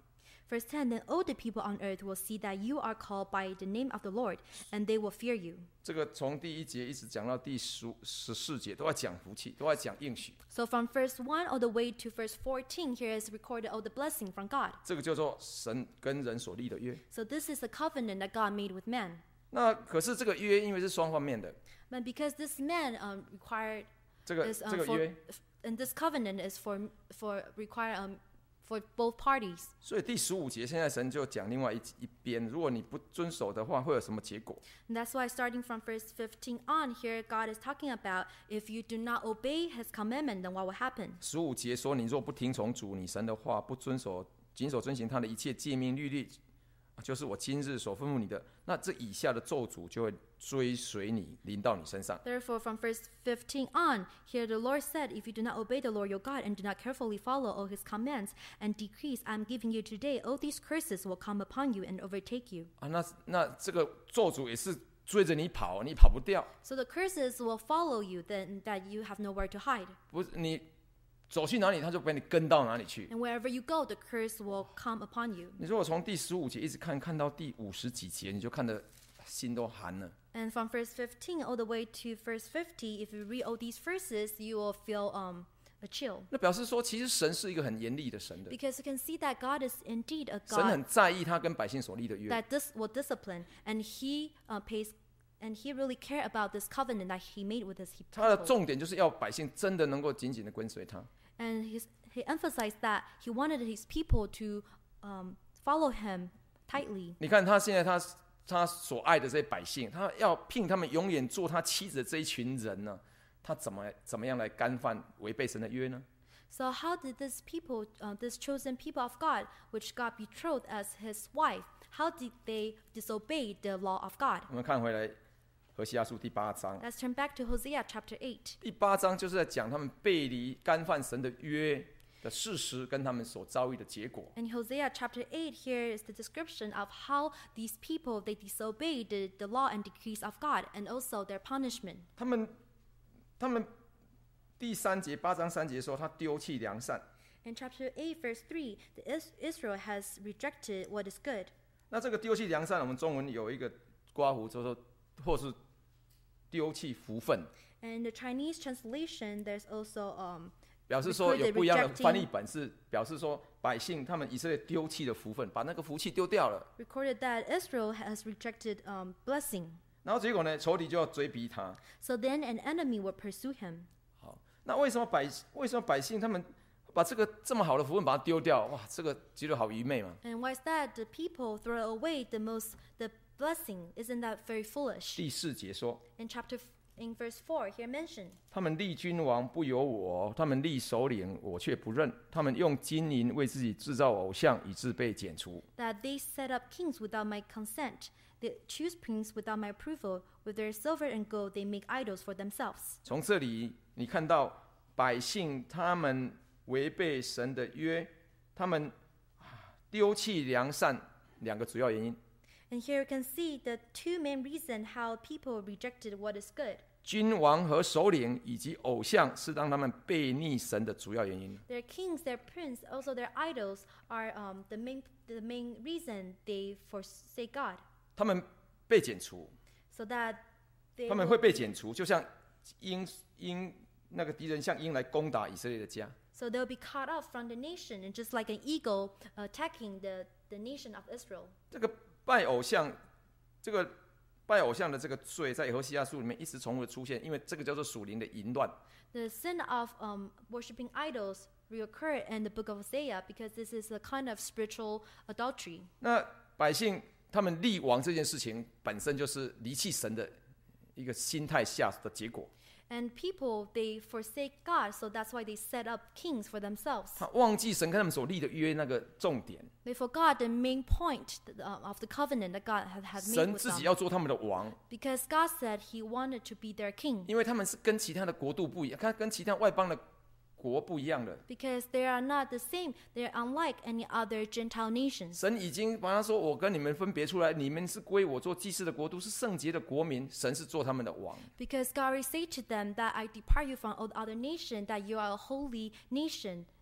Verse ten, then all the people on earth will see that you are called by the name of the Lord, and they will fear you. 这个从第一节一直讲到第十十四节，都在讲福气，都在讲应许。 So from verse one all the way to verse fourteen, here is recorded all the blessing from God. 这个叫做神跟人所立的约。 So this is the covenant that God made with man. 那可是这个约因为是双方面的， But because this man um, required 这个 is um, 这个 for, 约， and this covenant is for for require um for both parties. 所以第十五节现在神就讲另外一一边，如果你不遵守的话，会有什么结果？ And that's why starting from verse fifteen on here, God is talking about if you do not obey His commandment, then what will happen? 十五节说，你若不听从主你神的话，不遵守谨守遵行他的一切诫命律例，就是我今日所吩咐你的，那这以下的咒诅就会追随你，临到你身上。 Therefore, from verse fifteen on, here the Lord said, if you do not obey the Lord your God and do not carefully follow all His commands and decrees I am giving you today, all these curses will come upon you and overtake you. 啊，那那这个咒诅也是追着你跑，你跑不掉。 So the curses will follow you, then that you have nowhere to hide. 不是你走去哪里，他就把你跟到哪里去。 And wherever you go, the curse will come upon you. 你如果从第十五节一直看看到第五十几节，你就看得心都寒了。 And from verse fifteen all the way to verse fifty, if you read all these verses, you will feel um, a chill. 那表示说，其实神是一个很严厉的神的， Because you can see that God is indeed a 神 God 很在意他跟百姓所立的约。 that this will discipline, and He uh, pays, and He really care about this covenant that He made with His 他的 people. 重点就是要百姓真的能够紧紧的跟随他。 And his, He emphasized that He wanted His people to um, follow Him tightly. 你看他现在他他所爱的这些百姓，他要聘他们永远做他妻子的这一群人呢，他怎么怎么样来干犯违背神的约呢？ So how did this people, uh, this chosen people of God, which God betrothed as His wife, how did they disobey the law of God? 我们看回来何西阿书第八章， Let's turn back to Hosea chapter eight. 第八章就是在讲他们背离干犯神的约的事实，跟他们所遭遇的结果。 In Hosea chapter eight, here is the description of how these people, they disobeyed the, the law and decrees of God, and also their punishment. 他们他们第三节八章三节说，他丢弃良善。 In chapter eight, verse three, the Is- Israel has rejected what is good. 那这个丢弃良善，我们中文有一个刮胡，就说或是丢弃福分， And in the Chinese translation, there's also um, 表示说 Recorded 有不一样的 rejecting 翻译本是表示说百姓他们以色列丢弃了福分，把那个福气丢掉了。 recorded that Israel has rejected um, blessing. 然后结果呢，仇敌就要追逼他。 So then an enemy will pursue him. 好，那为什么百为什么百姓他们把这个这么好的福分把它丢掉？哇，这个觉得好愚昧嘛！ And why is that? The people throw away the most, the blessing. Isn't that very foolish? 第四节说， In chapter, in verse four, here mentioned, 他们立君王不由我，他们立首领我却不认，他们用金银为自己制造偶像，以致被剪除。 that they set up kings without my consent. They choose princes without my approval. With their silver and gold, they make idols for themselves. 从这里你看到百姓他们违背神的约，他们啊丢弃良善，两个主要原因。 And here you can see the two main reasons how people rejected what is good. 君王和首领以及偶像是让他们背逆神的主要原因。 Their kings, their prince, also their idols are um, the main the main reason they forsake God. 他们被剪除， So that they 他们 will- 会被剪除，就像鹰鹰那个敌人像鹰来攻打以色列的家。 so they'll be cut off from the nation, and just like an eagle attacking the, the nation of Israel. 这个拜偶像，这个拜偶像的这个罪，在以后西亚书里面一直重复的出现，因为这个叫做属灵的淫乱。 The sin of um, worshiping idols reoccur in the book of Hosea because this is a kind of spiritual adultery. 那百姓他们立王这件事情本身就是离弃神的一个心态下的结果。 And people, they forsake God, so that's why they set up kings for themselves. 他忘记神跟他们所立的约那个重点， They forgot the main point uh, of the covenant that God had, had made 神 with 自己 them. 要做他们的王， Because God said He wanted to be their king. 因为他们是跟其他的国度不一样，看跟其他外邦的国不一样的。 Because they are not the same. They are unlike any other Gentile nations. 神已经把他说：“我跟你们分别出来，你们是归我做祭司的国度，是圣洁的国民。神是做他们的王。 Because God will say to them that I depart you from all the other nations, that you are a holy nation,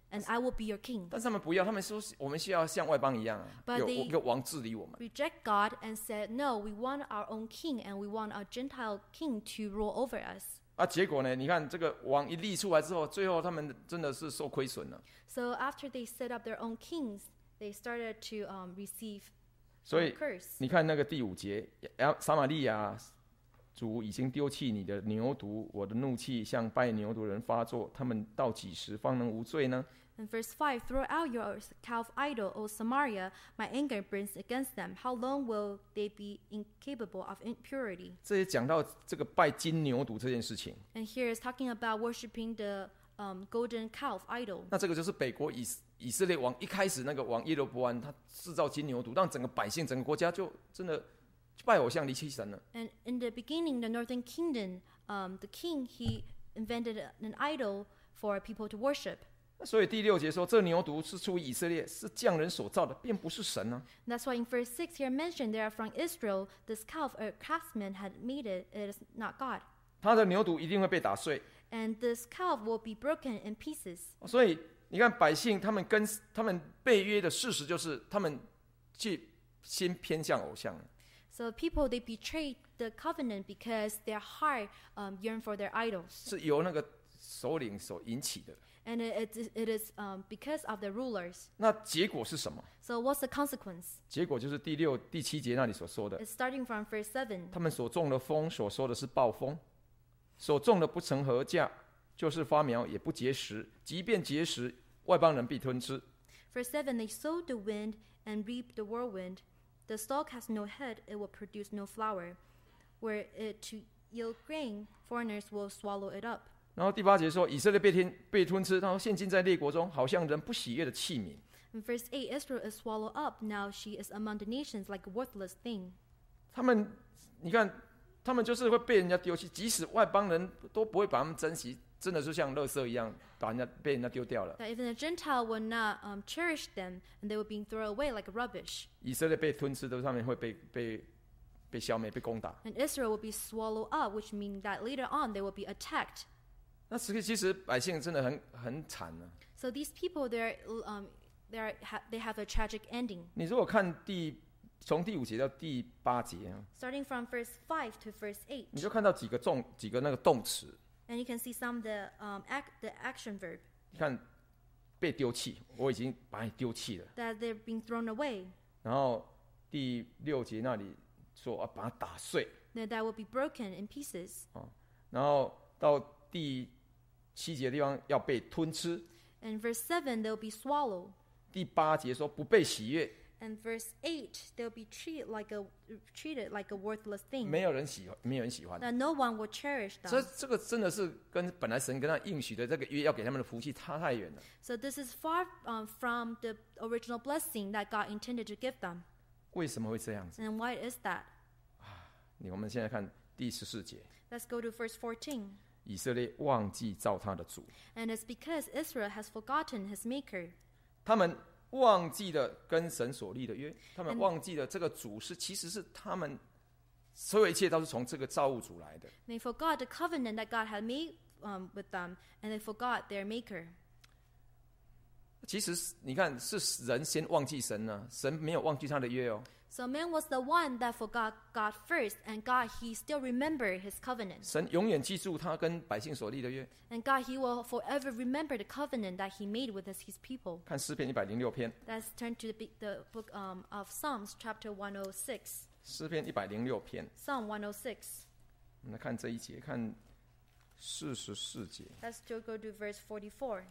and I will be your king. 但是他们不要，他们说我们需要像外邦一样啊， But 有 they 一个王治理我们。 Reject God and said, no, we want our own king and we want our Gentile king to rule over us. 啊，结果呢？你看这个王一立出来之后，最后他们真的是受亏损了。 So after they set up their own kings, they started to um, receive 所 um, 以 curse. 你看那个第五节，撒玛利亚主已经丢弃你的牛犊，我的怒气向拜牛犊人发作，他们到几时方能无罪呢？ In verse five, throw out your calf idol, O Samaria, my anger burns against them. How long will they be incapable of impurity? 这也讲到这个拜金牛犊这件事情。 And here is talking about worshiping the um, golden calf idol. 那这个就是北国以以色列王一开始那个王耶罗波安，他制造金牛犊，让整个百姓、整个国家就真的拜偶像离弃神了。 And in the beginning, the northern kingdom, um, the king, he invented an idol for people to worship. 所以第六节说，这牛犊是出于以色列，是匠人所造的，便不是神啊。 And that's why in verse six here mentioned, they are from Israel. This calf, a craftsman had made it. It is not God. 他的牛犊一定会被打碎。 And this calf will be broken in pieces. 所以你看，百姓他们跟他们被约的事实就是，他们去先偏向偶像。 So people, they betrayed the covenant because their heart um, yearned for their idols. 是由那个首领所引起的。 And it, it, it is um, because of the rulers. 那结果是什么？ So what's the consequence? 结果就是第六、第七节那里所说的， It's starting from verse seven. 他们所种的风，所说的是暴风，所种的不成禾稼，就是发苗也不结实，即便结实，外邦人必吞吃。 Verse seven, they sowed the wind and reaped the whirlwind. The stalk has no head, it will produce no flower. Were it to yield grain, foreigners will swallow it up. 然后第八节说，以色列被吞被吞吃，然后现今在列国中，好像人不喜悦的器皿。 In verse eight, Israel is swallowed up. Now she is among the nations like a worthless thing. 他们，你看，他们就是会被人家丢弃，即使外邦人都不会把他们珍惜，真的就像垃圾一样，把人家被人家丢掉了。 That even a Gentile would not um, cherish them, and they were being thrown away like rubbish. 以色列被吞吃的上面会被被被消灭、被攻打。 And Israel will be swallowed up, which means that later on they will be attacked. 那其其实百姓真的很很惨啊。 So these people, they're, um, they're, ha- they have a tragic ending. 你如果看第从第五节到第八节啊， Starting from verse five to verse eight. 你就看到几个重几个那个动词， And you can see some of the, um, act, the action verb, 你看被丢弃，我已经把你丢弃了。 that they're being thrown away. 然后第六节那里说啊，把它打碎 That that will be broken in pieces. 啊，然后到第七节的地方要被吞吃， And verse seven, they'll be swallowed. 第八节说不被喜悦， And verse eight, they'll be treated like a treated like a worthless thing. 没有人喜欢，没有人喜欢。 That no one will cherish 这 them. 这个真的是跟本来神跟他应许的这个约要给他们的福气差太远了。 So this is far um, from the original blessing that God intended to give them. 为什么会这样子？ And why is that? 你我们现在看第十四节， Let's go to verse fourteen. 以色列忘记造他的主， And it's because Israel has forgotten his maker. 他们忘记了跟神所立的约，他们 And- 忘记了这个主是其实是他们所有一切都是从这个造物主来的。 They forgot the covenant that God had made um, with them, and they forgot their maker. 其实你看，是人先忘记神呢，神没有忘记他的约哦。 So man was the one that forgot God first, and God, he still remembered his covenant. 神永远记住他跟百姓所立的约。 And God, he will forever remember the covenant that he made with his, his people. 看诗篇一百零六篇， Let's turn to the, big- the book um, of Psalms, chapter one oh six. 诗篇一百零六篇， Psalm one oh six. 我们来看这一节，看四十四节。 Let's still go to verse forty-four.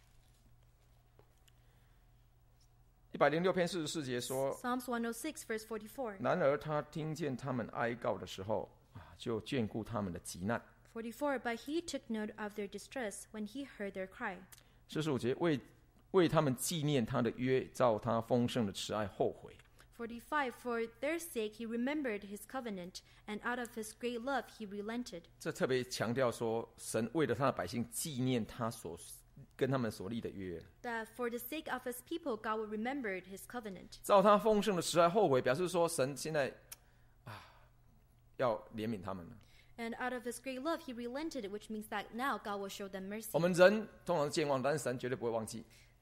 一百零六篇四十四节说， Psalms one oh six, verse forty-four. 然而他听见他们哀告的时候，啊，就眷顾他们的急难。 forty-four, but he took note of their distress when he heard their cry. 四十五节为为他们纪念他的约，照他丰盛的慈爱后悔。 forty-five, for their sake he remembered his covenant, and out of his great love he relented. 这特别强调说，神为了他的百姓纪念他所跟他们所立的约， That for the sake of his people, God will remember his covenant. 照他丰盛的慈爱后悔，表示说神现在啊要怜悯他们了。 And out of his great love he relented, which means that now God will show them mercy. 我们人通常是健忘，但是神绝对不会忘记。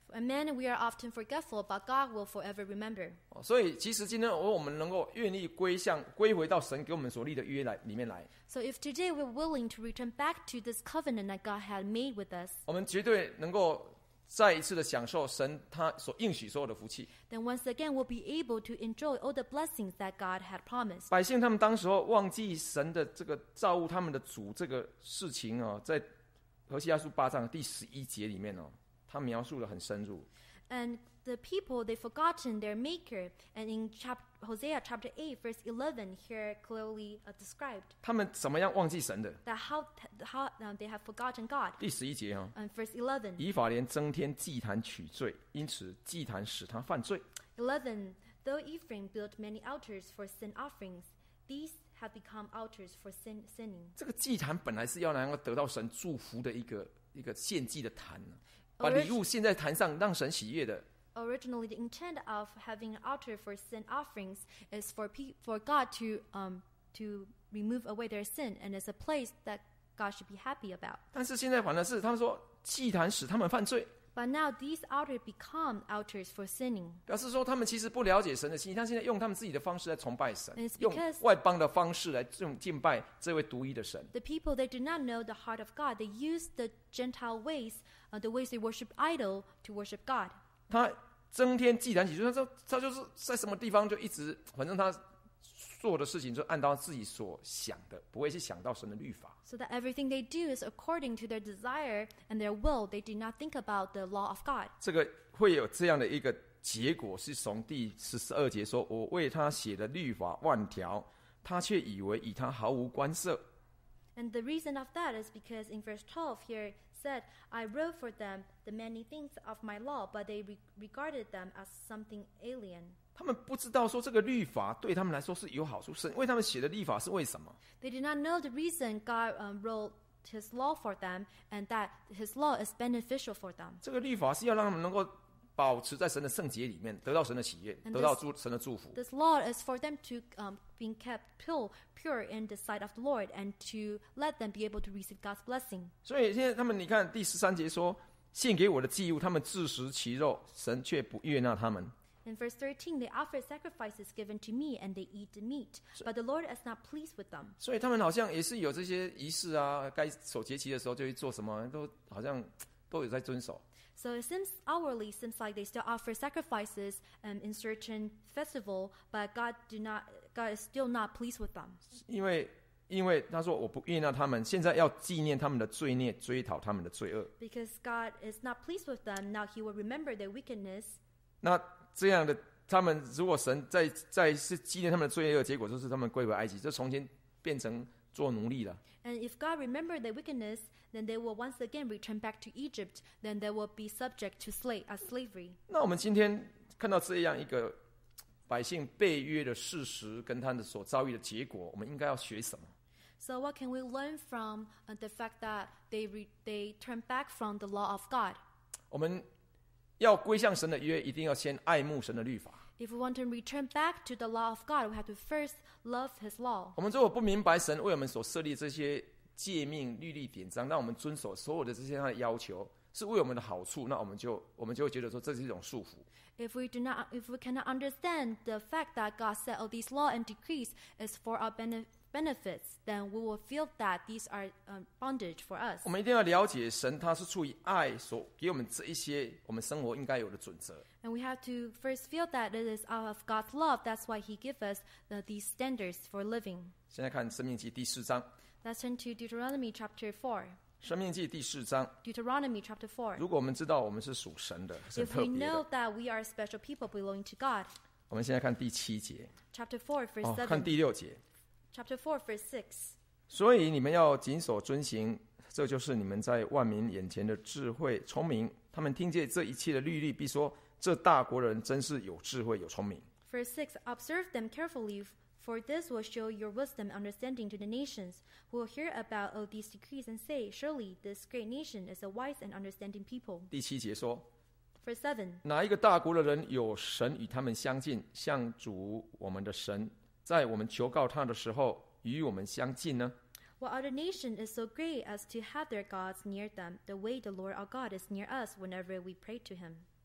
For men, we are often forgetful, but God will forever remember. 哦所以其实今天我们能够愿意归向归回到神给我们所立的约来里面来， So if today we're willing to return back to this covenant that God had made with us, 我们绝对能够再一次的享受神他所应许所有的福气。 then once again we'll be able to enjoy all the blessings that God had promised. 百姓他们当时候忘记神的这个造物他们的主这个事情哦，在何西阿书八章第十一节里面哦，他描述的很深入。 And the people, they've forgotten their maker. And in chap- Hosea chapter eight, verse eleven, here clearly uh, described 他们怎么样忘记神的？ that how, how uh, they have forgotten God. 第十一节哦， And verse eleven, 以法莲增添祭坛取罪，因此祭坛使他犯罪。 eleven, though Ephraim built many altars for sin offerings, these have become altars for sin sinning. 这个祭坛本来是要能够得到神祝福的一个一个献祭的坛，把礼物献在坛上，让神喜悦的。 Originally, the intent of having an altar for sin offerings is for pe- for God to um to remove away their sin, and it's a place that God should be happy about. 但是现在反而是他们说祭坛使他们犯罪， But now these altars become altars for sinning. 表示说他们其实不了解神的心意，他现在用他们自己的方式来崇拜神 It's， 用 because- 外邦的方式来敬敬拜这位独一的神。 The people, they do not know the heart of God. They use the Gentile ways, uh, the ways they worship idol, to worship God. 他增添祭坛起罪，他说他就是在什么地方就一直，反正他做的事情就按照自己所想的，不会去想到神的律法。 So that everything they do is according to their desire and their will. They do not think about the law of God. 这个会有这样的一个结果，是从第十四二节说：“我为他写的律法万条，他却以为与他毫无关涉。” And the reason of that is because in verse twelve here it said, I wrote for them the many things of my law, but they re- regarded them as something alien. 他们不知道说这个律法对他们来说是有好处，神为他们写的律法是为什么？ They did not know the reason God um, wrote his law for them and that his law is beneficial for them. 这个律法是要让他们能够保持在神的圣洁里面，得到神的喜悦， And 得到祝神的祝福。 This law is for them to um, be kept pure, pure in the sight of the Lord and to let them be able to receive God's blessing. 所以现在他们，你看第十三节说：“献给我的祭物，他们自食其肉，神却不悦纳他们。” In verse thirteen, they offer sacrifices given to me and they eat the meat, but the Lord is not pleased with them. 所以他们好像也是有这些仪式啊，该守节期的时候就会做什么，都好像都有在遵守。 So it seems outwardly seems like they still offer sacrifices um, in certain festival, but God do not God is still not pleased with them. 因为因为他说我不悦纳他们，现在要纪念他们的罪孽，追讨他们的罪恶。 Because God is not pleased with them, now He will remember their wickedness. 那这样的他们，如果神再再是纪念他们的罪恶，结果就是他们归回埃及，就从前变成做奴隶了。 And if God remembered their wickedness, then they will once again return back to Egypt. Then they will be subject to slave as slavery. 那我们今天看到这样一个百姓被约的事实，跟他的所遭遇的结果，我们应该要学什么？ So what can we learn from uh, the fact that they re- they turn back from the law of God? 我们要归向神的约，一定要先爱慕神的律法。 If we want to return back to the law of God, we have to first love His law. 我们如果不明白神为我们所设立这些诫命、律例、典章，让我们遵守所有的这些他的要求，是为我们的好处，那我们就我们就会觉得说这是一种束缚。 If we do not, if we cannot understand the fact that God set all these law and decrees is for our bene- benefits, then we will feel that these are um, bondage for us. 我们一定要了解神，他是出于爱所给我们这一些我们生活应该有的准则。 And we have to first feel that it is out of God's love. That's why He gives us the, these standards for living. 现在看《申命记》第四章，《 Let's turn to Deuteronomy chapter four. 申命记》第四章。 Deuteronomy chapter four. 如果我们知道我们是属神的，是很 If 特 we 别 know 的。 that we are special people belonging to God. 我们现在看第七节， Chapter four, verse 哦，看 seven. 第六节。 Chapter four, verse six. 所以你们要谨守遵行，这就是你们在万民眼前的智慧、聪明。他们听见这一切的律例，必说：这大国人真是有智慧、有聪明。 Verse six. Observe them carefully, for this will show your wisdom and understanding to the nations, who will hear about all these decrees and say, surely this great nation is a wise and understanding people. 第七节说： Verse seven. 哪一个大国的人有神与他们相近，像主我们的神，在我们求告他的时候与我们相近呢？ What other nation is so great as to have their gods near them, the way the Lord our God is near us whenever we pray to Him?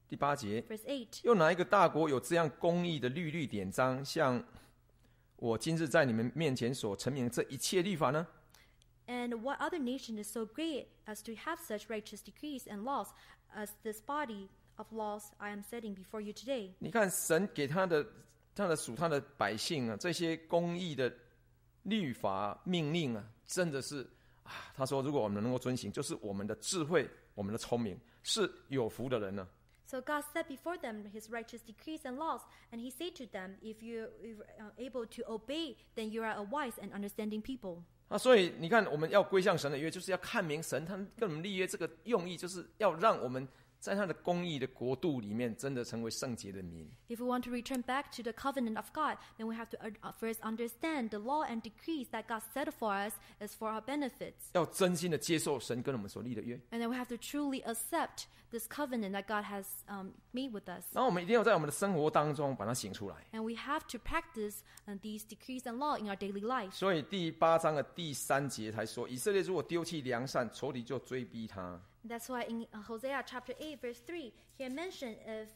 第八节， Verse eight. 又哪一个大国有这样公义的律律典章，像我今日在你们面前所陈明这一切律法呢？ And what other nation is so great as to have such righteous decrees and laws as this body of laws I am setting before you today? 你看神给他的他的属他的百姓啊，这些公义的律法命令啊，真的是啊，他说如果我们能够遵行，就是我们的智慧，我们的聪明，是有福的人呢、 So God set before them his righteous decrees and laws, and he said to them, if you are able to obey, then you are a wise and understanding people. 啊，所以你看，我们要归向神的约，就是要看明神他跟我们立约这个用意，就是要让我们在他的公义的国度里面，真的成为圣洁的民。 If we want to return back to the covenant of God, then we have to uh, first understand the law and decrees that God set for us is for our benefits. 要真心的接受神跟我们所立的约， And then we have to truly accept this covenant that God has um, made with us. 然后我们一定要在我们的生活当中把它行出来。 And we have to practice uh, these decrees and law in our daily life. 所以第八章的第三节才说，以色列如果丢弃良善，仇敌就追逼他。 That's why in uh, Hosea chapter eight, verse three, here mentioned if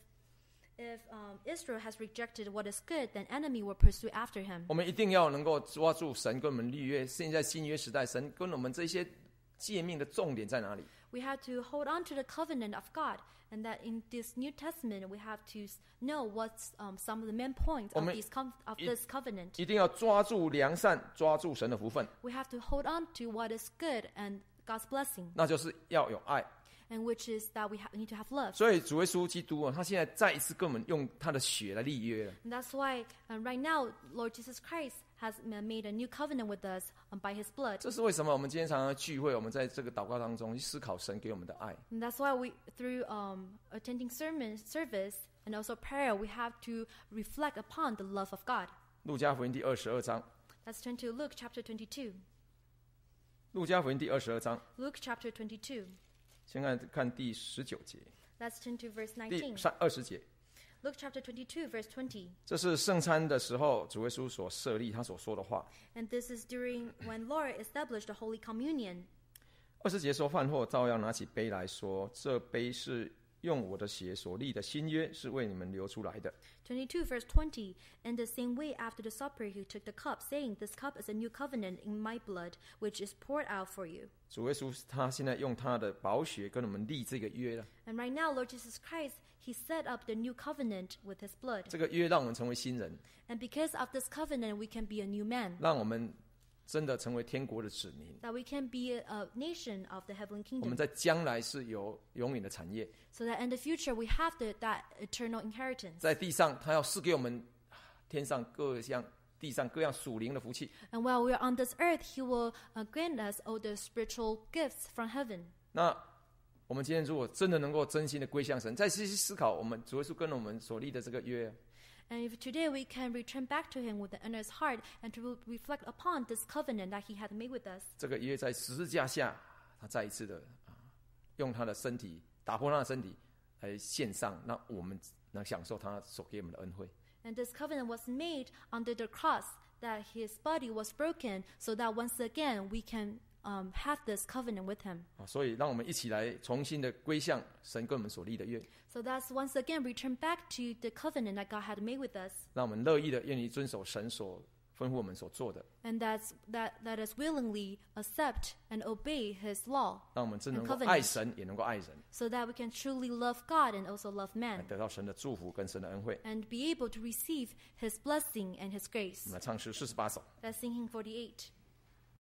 if um, Israel has rejected what is good, then enemy will pursue after him. 我们一定要能够抓住神跟我们立约。现在新约时代，神跟我们这些诫命的重点在哪里？ We have to hold on to the covenant of God, and that in this New Testament we have to s- know what's um, some of the main points of, 我们 these com- of 一- this covenant. 一定要抓住良善，抓住神的福分， We have to hold on to what is good and God's blessing, 那就是要有爱。 and which is that we ha- need to have love. 所以主耶稣基督啊，他现在再一次跟我们用他的血来立约了。 And that's why uh, right now Lord Jesus Christ has m- made a new covenant with us um, by his blood. 这是为什么我们今天常常聚会，我们在这个祷告当中去思考神给我们的爱。 And that's why we, through um, attending sermon service and also prayer, we have to reflect upon the love of God. 路加福音第二十二章， Let's turn to Luke chapter twenty-two. 路加福音第二十二章， Luke chapter twenty-two. 先看看第十九节， Let's turn to verse 第 nineteen. 三二十节。 Luke chapter twenty-two, verse twenty. 这是圣餐的时候，主耶稣所设立他所说的话。 And this is during when Lord established the Holy Communion. 二十节说，饭后照样拿起杯来说：“这杯是用我的血所立的新约，是为你们流出来的。” twenty-two, verse twenty. In the same way, after the supper, he took the cup, saying, This cup is a new covenant in my blood, which is poured out for you. 主耶稣他现在用他的宝血跟我们立这个约了。 And right now, Lord Jesus Christ, he set up the new covenant with his blood. 这个约让我们成为新人， And because of this covenant, we can be a new man. 让我们真的成为天国的子民。 That we can be a, a nation of the heavenly 我 kingdom. 们在将来是有永远的产业， So that in the future, we have the, that eternal inheritance. 在地上他要赐给我们天上各样地上各样属灵的福气。 And while we are on this earth, he will uh, grant us all the spiritual gifts from heaven. 那我们今天如果真的能够真心的归向神，再细细思考我们主耶稣跟我们所立的这个约， And if today we can return back to him with an earnest heart and to reflect upon this covenant that he had made with us. 这个约在十字架下，他再一次的啊，用他的身体打破他的身体来献上，那我们能享受他所给我们的恩惠。 And this covenant was made under the cross, that his body was broken, so that once again we can um, have this covenant with him. 啊，所以让我们一起来重新的归向神跟我们所立的约， So that's once again return back to the covenant that God had made with us. 让我们乐意的愿意遵守神所吩咐我们所做的， And that's, that, that is willingly accept and obey his law, 让我们真能 And 够 covenant. 爱神，也能够爱人， so that we can truly love God and also love 来 man, 得到神的祝福跟神的恩惠。 and be able to receive his blessing and his 我 grace. 们来唱诗四十八首。 That's singing forty-eight.